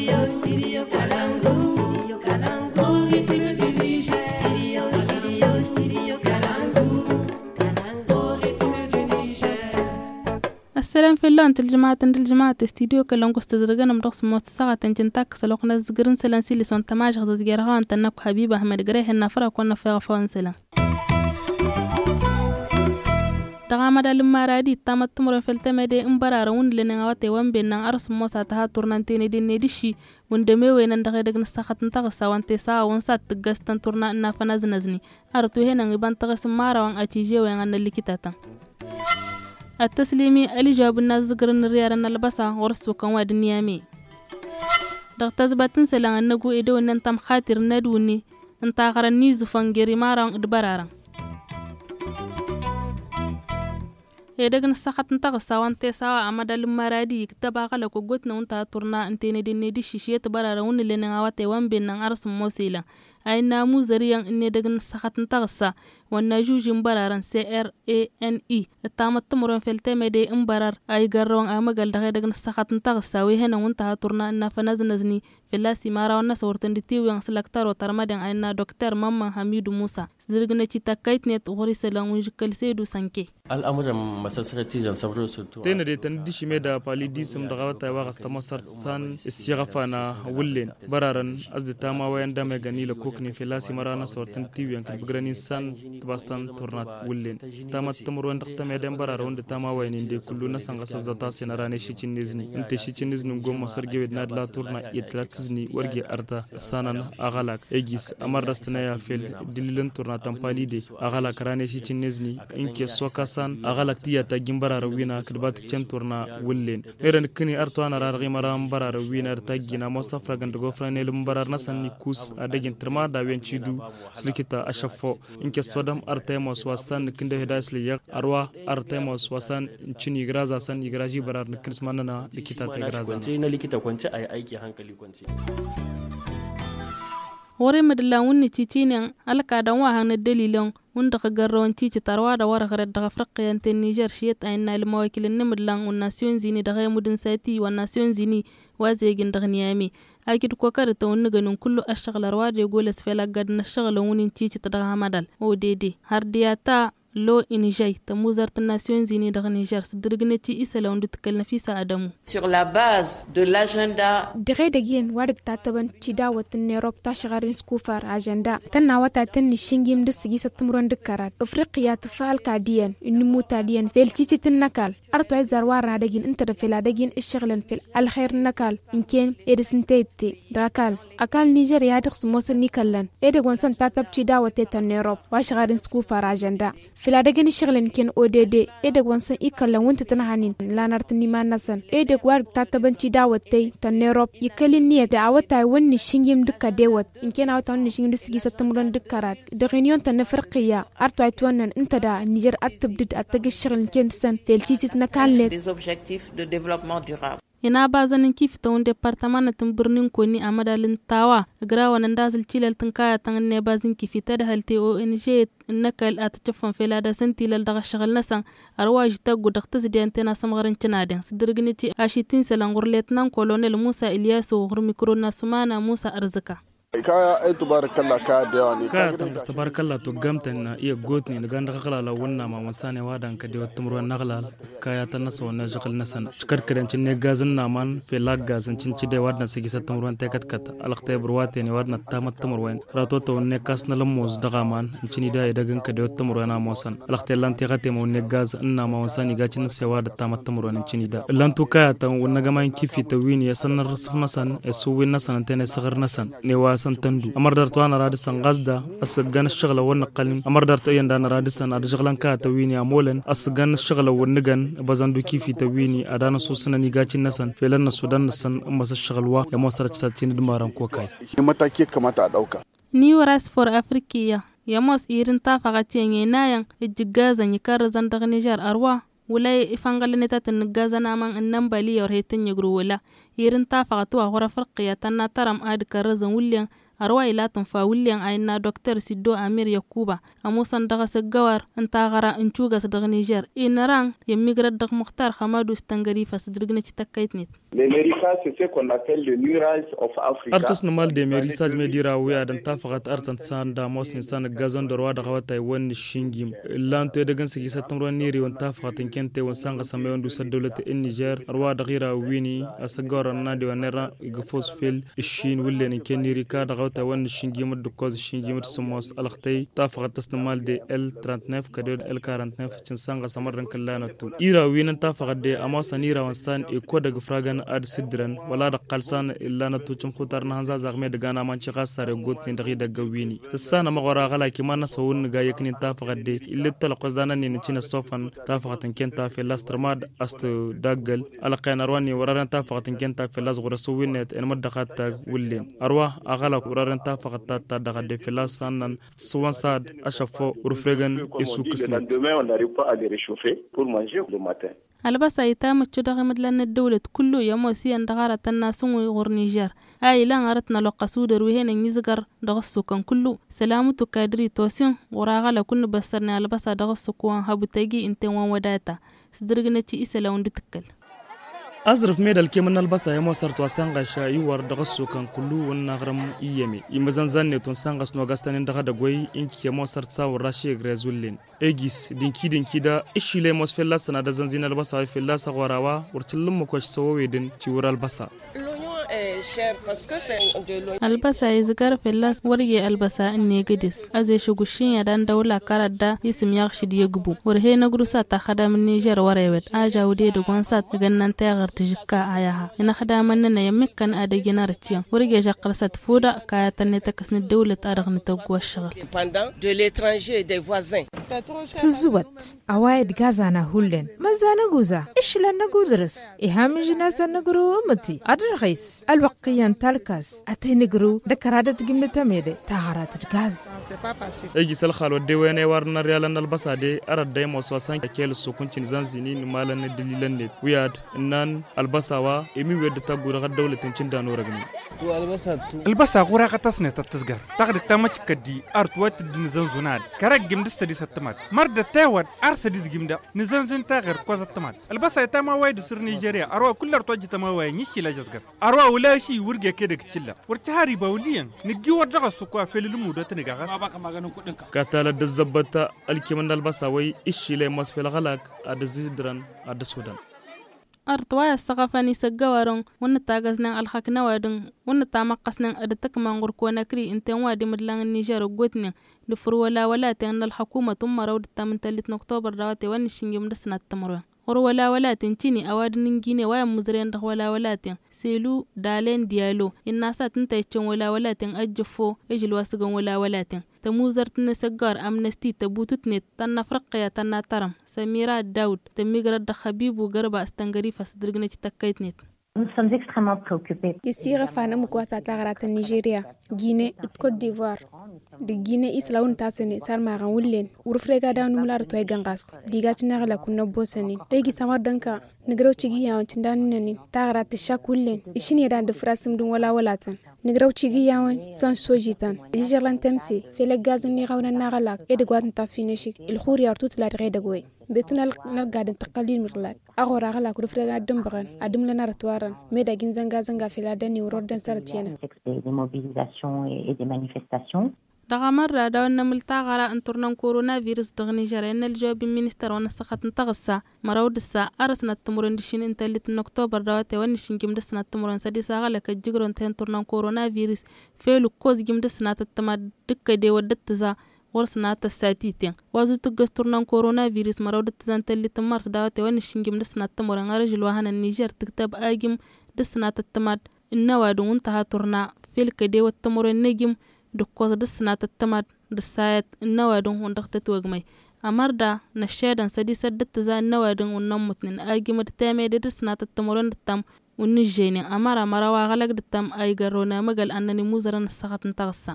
السلام في الله انت الجماعة استديو كلام قستزرقنا مدرس موت ساعة تنتك سلوقنا زقرن سلان سيلي سون تماج غزاز جيرها انت نك حبيبة أحمد قريه النافرة كنا في غفوان سلام تغامد المرادي تامت تمر في التمدي امبرارون لنغواتي وانبينا أرس موسى تها تورنانتيني دي ندشي وندمي وين ندغي دغ نسخت نتغسا وانتي سا ونسات تغستن تورنا نافا نزنزني أرتو هنا نغبان تغس مارا وان اتيجي وين عن اللي كتاتا التسليمي اللي جاب الناس زقرن الريارنا لبسا ورسو كان واد نيامي دغتاز باتن سلان نغو ايدو ننتم خاطر ندوني انتا غرني زفنجري مارا ادبرارا يدغ نسخت نتغسا وانتي سا امدا المرادي كتبا غلا كو غوتنا انتا تورنا انتي ندي شيشيه برارا ون اللي نغاواتي وان بين ارس موسيلا ay namu zariyan inne daga sakhatin tagsa wanna jujin bararan CRANE tamat tumuron felte mede imbarar ay garron amagal daga sakhatin tagsa we hena wonta turna na fanaznazni filasi mara wanna sortan ditiw yang selektaro tarmadan ayna doktor mamman Hamidu Musa zirgna ci takait net hori selan wujkal sedu sanke al'amuran masasarati jan sabro surtu tena de tan dishi meda palidism daga wata wa gasta masar san isirafana wullen bararan azta ma wayan da meganila kokni filasi marana sortan tiwiyan kan bugranin san tabastan tornat wullen tamat tamurwan dakta meden barara wanda tama wayni de kullu na sanga sazata senarane shicin nizni inte shicin nizni gomma sargewe nad la turna yetlatsizni warge arda sanan agalak egis amarrastana ya fel dililan turna tampali de agalak rane shicin nizni inke sokasan agalak tiya ta gimbarara wina kidbat cen turna wullen eran kini artwana rargi maram barara wina ta gina mustafa ganda gofrane lum barar nasan ni kus adagin trma da cidu slikita ashafo inke sodam artemos wasan kinde hidas liyak arwa artemos wasan chini graza san igraji barar nikrismana na likita ta graza na likita kwance ay aiki hankali kwance wore madalla wonni cicinin alka dan wa hana dalilan wanda ka garron cici tarwa da wara gare daga Afrika Niger shiyat ayna al mawakilin nimdlan un nation zini daga mudin sati wa nation zini wazegin daga niyami akid ko karta wonni ganin kullu ashghal rawaje goles fela gadna shaglan wunin cici ta daga hamadal ODD har diyata lo inijay ta muzart nation zini daga Niger sidirgnati isala wanda tukalna fisa adamu sur la base de l'agenda dare da gien wadak tataban ci dawatin Europe ta shagarin skufar agenda tanna wata tan shingim da sigi satumron dukkarat Afriqiya tafal kadiyan inni mutadiyan fel cici nakal arto ay zarwara dagin inta da fela dagin ishghlan fil alkhair nakal inken edisintete dakal akal Niger ya duksu mosan nikallan ede gonsan tatabci dawate tan Europe wa shagarin skufar agenda fila dagin ishghlan ken ODD ede gonsan ikallan wunta tan hanin lanar tani manasan ede gwar tatabanci dawate tan Europe yikalin niya da awata wonni shingim dukka dewat inken awata wonni shingim sigi satumron dukkarat da reunion tan Afriqiya arto ay tuwanan inta da Niger attabdid attagi shghlan ken san fel cici des objectifs de développement durable. ina bazanin kifta un departamentin birnin koni a madalin tawa grawa nan dazil cilal tin kaya tan ne bazin kifita da halte ONG nakal at tafan fela da santilal daga shagal nasan arwaji taggu da tazdiyan tana samgarin cinaden sidirgniti ashitin salan gurlet nan colonel Musa Ilyasu hur mikro na sumana Musa Arzika kaya ay tabarakallah ka da ni ka tabarakallah to gamtan na iya gotni na ganda kala la wonna ma wasane wadan ka de watumro nagla kaya tan nasa wannan jakal nasan cikar karancin ne gazin naman fe lag gazin cin ci de wadna sigi satumro ta kat kat alaqta burwate ne wadna tamat tumro rato to ne kasna lamos daga man cin da ya dagan ka de watumro na mosan alaqta lan ti gate mo ne gaz inna ma wasani ga cin se wada tamat tumro cin da lan to kaya tan wonna ga man kifi ta wini ya sanar nasan su win nasan ta ne sagar nasan ne santandu amardar to ana radisan gazda asgan shagla wan qalim amardar to yanda na radisan ad shaglan ka tawini amolan asgan shagla wan nigan bazandu kifi tawini adana so sunani gacin nasan felan na sudan nasan masa shagalwa ya mosar ta tin dumaran ko kai mataki kamata a dauka ni waras for afrikiya ya mos irin ta fagati nayan ejigazan yikar zan daga Niger arwa wulay ifangalene tatin gazana man annan bali yor hetin yagru wala yirin ta faqatu wa hora farqiya tanna taram ad karazan wulyan arwa ila tun fa wulliyan ayna Dr. Siddo Amir Yakuba amusan daga sagawar antagara inchuga sadar Niger inaran yemigrad dag Mukhtar Hamadou Stangari fa sadirgna ci takaytnit Le mérissage, c'est ce qu'on appelle le mirage of Africa. Artos normal de mérissage medira wiya dan tafaqat artan san da mosin san gazon da ruwa da gawata wani shingim lanto da gansa ki satam ruwan niri wan tafaqat kente wan sanga samay wandu sa dawlata in Niger arwa da gira wini asagora nadi wanera igfos fil ishin wulen ken niri ka da gawata wani shingim da koz shingim sumos alaqtay tafaqat tasnormal de L39 kado L49 cin sanga samaran kallanatu ira winan tafaqat de amasa nira wan san e ko daga fragan ad sidran wala da qalsan illa na tucum khutar na hanza zagme daga na man ci qasare gotni dagi daga wini sana magora gala ki man sawun ga yakni tafaqat de illa tal qasdana ni cina sofan tafaqatan kenta fi lastrmad ast dagal ala qayna rwani wararan tafaqatan kenta fi lazgura suwinet en madaqat wullin arwa agala wararan tafaqat ta daga de fi lasanan suwan sad ashafo urfregan isu kismet Demain, on n'arrive pas à les réchauffer pour manger le matin. albasa ita macho daga midlan dawlad kullu yamo siyan dagara tanna sungu gor Niger ay lan aratna lo qasudar wehena nizgar daga sukan kullu salamatu kadri tosin goragala kun basarna albasa daga sukuwan habutagi inten wan wadata sidirgna ci isala wondu tikkal أزرف ميدال كمان البصا يمو صرت وسانغا شاي ور دغسو كان كلو ونغرم يمي يمزان زاني تون سانغاس نو غاستان دغا دغوي انك يمو صرت سا وراشي غرازولين ايغيس دينكي دا اشيلي موس فيلا سنا دزنزين البصا فيلا سغوراوا ورتلم كوش سوويدن تي ور البصا albasa ya zigar fellas warge albasa in ne gidis azai shugushin ya dan daula karadda isim ya shi ya gubu warhe na grusa ta khadamin Niger warewet aja wude da gonsa gannan ta garta jikka ayaha ina khadaman nan ya mikkan adaginar ciyan warge jakar sat fuda kaya tanne ta kasni dawlat aragni ta gwashgal de l'étranger des voisins tzuwat awaid gaza na hullen mazana guza ishlan na gudras ihamjina sanagru umati adraghis الوقيان تالكاس أتينجرو دكرادة جملة تميدة تهارات الغاز. أجي سلخال وديواني وارنا ريالنا البصا دي أرد دايما وصوصان كيل السكون تنزان زينين مالنا دليلن وياد إنن البصا وا إمي ويد تابو رغد دولة تنشندان ورغني. البصا غورا تصنع تتسجر تاخد تامش كدي أرتوات النزان زناد كرك جمد استدي ستمات مرد تاود أرسدي جمد نزان زين تاغر كوز التمات البصا يتما وايد سر نيجيريا أروى كل أرتوج تما واي نيشي لاجزجر أروى ولا شيء ورجع كده كتلا ورتهاري باوليا نجي ورجع السكوا في المودة تنجح كتلا الزبطة الكمان البصا وي إيش اللي مس في الغلاق هذا زيدران هذا السودان artwaya saqafani sagawaron wonna tagasnan alhakna wadun wonna tamaqasnan adatak mangur ko nakri inten wadi midlang Niger gotnya de furwala wala tan al hukuma tumma rawd tamantalit Oktober dawate wan shingim dasnat tamro wala wala tintini awadin gine waya muzren da wala tin selu dalen dialo inna satin taicin wala tin ajfo ejil wasugan wala tin tamuzartin sagar amnesty tabututnet tanna farqiya tanna taram Samira Daoud tamigra da Habibu Garba Stangari fasdirgne ci takaytnet. Nous sommes extrêmement préoccupés. Ici, Rafana Mukwata Tagarata Nigeria, Guinée et Côte d'Ivoire. De Guinée Islaun Tassene, Sarmaran Wullen, Urfrega da Numlar Toy Gangas, Digatina la Kuna Bossani, Egi Samadanka, Negro Chigia and Tindanani, Tagarata Shakullen, Ishinidan de Frasim Dunwala Walatan, Negro Chigiawan, San Sojitan, Ijalan Temsi, Felegaz and Nirauna Naralak, Edguanta Finishik, Il Huriar toute la Redagway. Betnal Garden Takalin Mirlak, Agora la Kurfrega Dumbran, Adumla Naratuaran, Medagin Zanga Filadani, Rodan Sartiana. Des mobilisations et des manifestations. دغمر داون ملتاغرا ان تورنان كورونا فيروس دغ نيجر ان الجواب المينستر ونسخت نتغسا مرود السا ارسنا التمرن دشين انت اللي اكتوبر دوات ونشين جمدسنا التمرن سدي ساغلا كجغرون تن تورنان كورونا فيروس فيلو كوز جمدسنا تتما دك دي ودتزا ورسنا تساتيتين وازو تغس تورنان كورونا فيروس مرود تزان تلي تمارس دوات ونشين جمدسنا التمرن رجل وهنا النيجر تكتب اجم دسنا تتما النواد وانتها تورنا فيلك دي والتمرن نجم دكوز دسنا تتمد دسايت النوادن وندقت وغمي أمردا نشيدن سدي سدت زا النوادن ونمتن أجمد تامي دسنا تتمرن التم ونجيني أمرا مروا غلق التم أي جرونا مجال أنني موزرن السخط نتغسى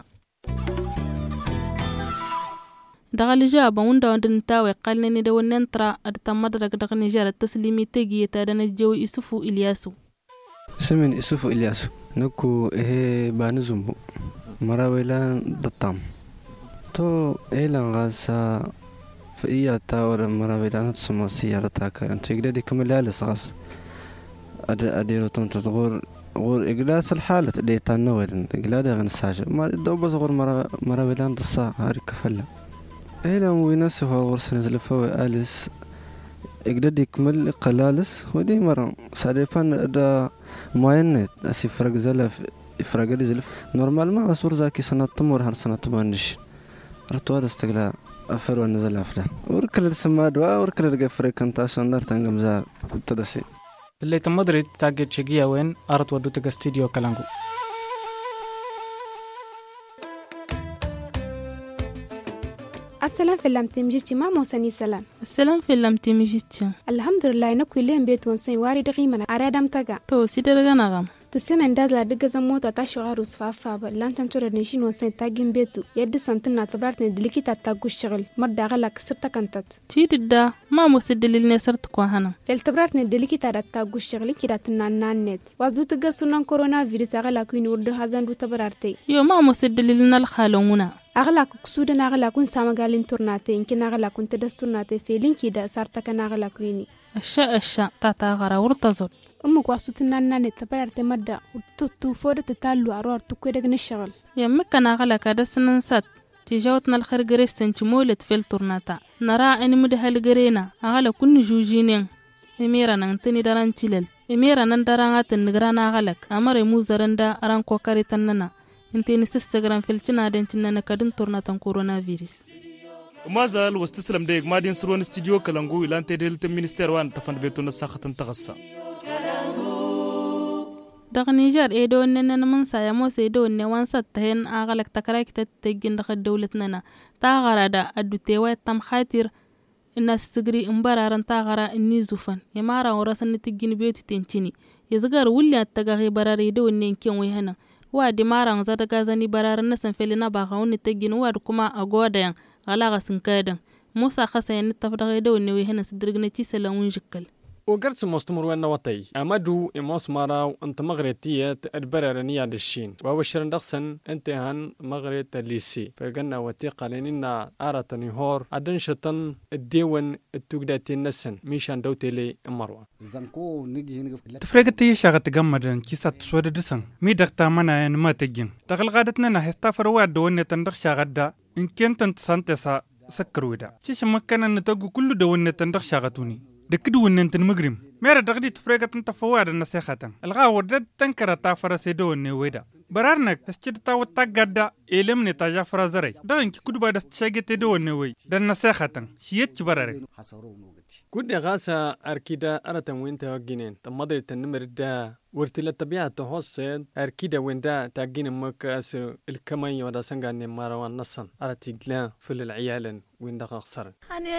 دغال جاب وندا وندنتاوي قالني دو ننترا أدتمد رق نيجار التسليمي تجي تادن الجو يسوفو إلياسو سمين يسوفو إلياسو نكو إيه بانزومبو مراويلان دطام تو إيلان غاسا فإيا تاور مراويلان تسمى سيارة تاكا أنتو يقدر يكمل لالس غاس أديرو تنتظ غور إقلاس الحالة اللي تنويل إقلادة غنساجة ما دوبز غور مراويلان دصا هاري كفلة إيلان ويناسفها ورسن زلفة آليس يقدر يكمل قلالس ودي مرة سالفان دا معينة أسي فرق زلف فرق دي زلف نورمال ما أصور زاكي سنة تمر هر سنة تبانش رتوار استقلا أفر ونزل أفلا وركل السماد وركل القفر كنت عشان دار تنقم زار تدسي اللي تمدري تاجد شقيا وين أرت ودو تجا استديو كلامو السلام في اللام تمجيتي ما موسني سلام السلام في اللام تمجيتي الحمد لله نكوي لين بيت ونسين واري دقيمنا أرادم تجا تو سيدرجا نغم تسنى اندازلا دقة زموتا تاشو عروس فافا لانتان تورا نشين ونسين تاجين بيتو يد سنتنا تبرتني دلكي تتاقو الشغل مردا غلق سرتا كنتت تيدا ما مسدل اللي سرت كوهنا فالتبرتني دلكي تتاقو الشغل كده تنان نت وادو تجا سنان كورونا فيروس غلق وين وردو هزان دو تبرتي يو ما مسدل اللي الخالونا أغلق كسودنا أغلق سامع قالين تورناتي يمكن أغلق كنت دستورناتي في لينكي دا صارتك أنا أغلق ويني أشياء تاتا غرا ورتزر أمك واسوتنا ناني تبررت مدة وتتو فورة تتالو أروار تكويدك نشغل يمك أنا أغلق هذا سننسات تجاوتنا الخير جريسن تمولت في التورناتا نرى أن مده الجرينا أغلق كل جوجينين إميرا ننتني داران تلل إميرا نداران نغرانا أغلق أمر موزرندا أران كوكاري تننا انتي نسستغرام فيلتنا دنتنا نكادن تورناتا كورونا فيروس وما زال واستسلم ديك مادين سرون استديو كلانغو إلى أنت ديلت مينستير وان تفن بيتون الساخة تغسى دغ نيجر ايدو ننن من سايموس ايدو نوان ستهن اغلق تكراك تتجين دخل دولتنا تاغرا دا ادو تيوات تم خاطر الناس تجري امبارا تاغرا اني زوفن يمارا ورسن تجين بيوت تنتيني يزغر ولي اتغاغي برار ايدو نينكين ويهنا وادي مارا زاد غازاني برار نسن فيلنا باغاون تجين واد كما اغودا غلاغا سنكادا موسى خسين تفدغ ايدو نوي هنا سدرغنتي سلاون جكل وقرص مستمر وانا وطي امدو اموس مارا انت مغريتية البررانية للشين وهو الشرن دخسن انتهان مغريت الليسي فقلنا وثيقة لاننا ارتني هور ادن شطن الديون التوقداتي النسن ميشان دوتي لي مروة تفرقتي شاغت تقمدن كيسا تسود دسن مي دغتا منا ما تجين دغل غادتنا نحستافر واد وني تندخ شاغدا ان كنت سانتسا سكرويدا شيش مكان نتوقو كل دوني تندخ شاغتوني دكدو وننتن مغرم ميرا دغدي تفرقت انت فواد النسيخة الغا وردد تنكرا تافر سيدو النويدا برارنك تسجد تاو تاقادا إلمني تاجا فرازري دغن كي كدو بادا تشاقي تيدو النوي دا النسيخة شيت برارك كود غاسا أركيدا أرتن وين توقينين تمضي تنمر دا ورتلا الطبيعة تحصل أركيدا وين دا تاقين مكاس الكمي ودا سنغاني ماروان نصن أرتيقلا فل العيالن وين دا خسرن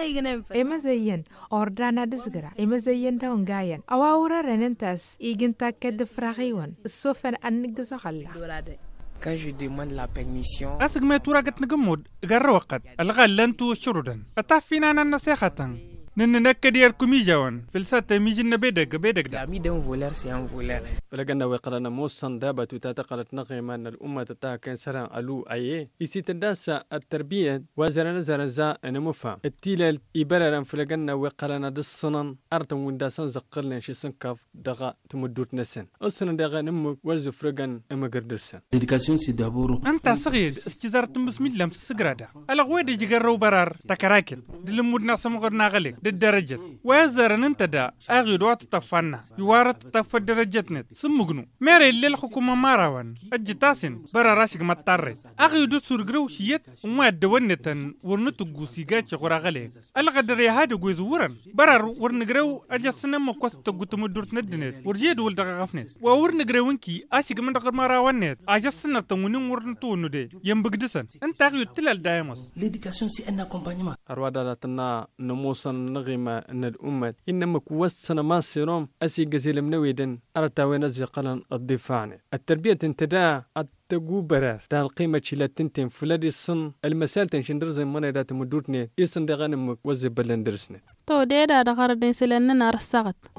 إما زين أوردانا دزغرا إما زين دا ونغاين أواورا رننتاس إيجن تاكد فراغيوان السوفن أنك زغلا Quand je demande la permission, أسقمي توراقت نقمود غير وقت الغال لنتو شرودن أتافينا النسيخة ننكد يركمي جوان في الساتة ميجينا بيدك دا l'ami d'un voleur c'est un voleur. فلقنا وقرنا موصن دابت وتاتقلت نغيما أن الأمة تتاكن سرا ألو أيه إسي تداسا التربية وزرنا زرزا أنا مفهم التيلال إبرارا فلقنا وقرنا دصنن أرتم ونداسان زقلنا شي سنكاف دغا تمدوت نسن أصلا دغا نمك وزو فرقن أما قردرسن L'éducation c'est d'abord أنت صغير استجزارة بسم الله مسسقرادا الأغويد يجيقروا برار تكراكل دلمودنا سمغرنا غلق للدرجة ويزارن انت دا أغيد واتطفنا يوارت تطفى درجتنا سمغنو ميري اللي الحكومة ماراوان أجتاسن برا راشق مطاري أغيدو سورقرو شيت وما دوانتن ورنتو قوسيقات شغورا غلق الغدر يهادو قويزوران برا ورنقرو أجاسنا مقوستو قوتو مدورت ندنت ورجيد ولدغا غفنت وورنقروانكي أشق من دغر ماراوانت أجاسنا تمونين ورنتو ندي ينبقدسن انت أغيد تلال دايموس l'éducation c'est un accompagnement. أروادا لتنا نموصن نغيما أن الأمة إنما كوسنا ما سيروم أسي قزيل منويدن أرتاوين أزي قلن الضفاعني التربية تنتدى تقو برار دا القيمة شلات تنتين فلادي الصن المسال تنشن درزي مانا دا تمدورتني إيسان دا غانمك وزي بلندرسني تو ديدا دا غاردين سلننا رساغت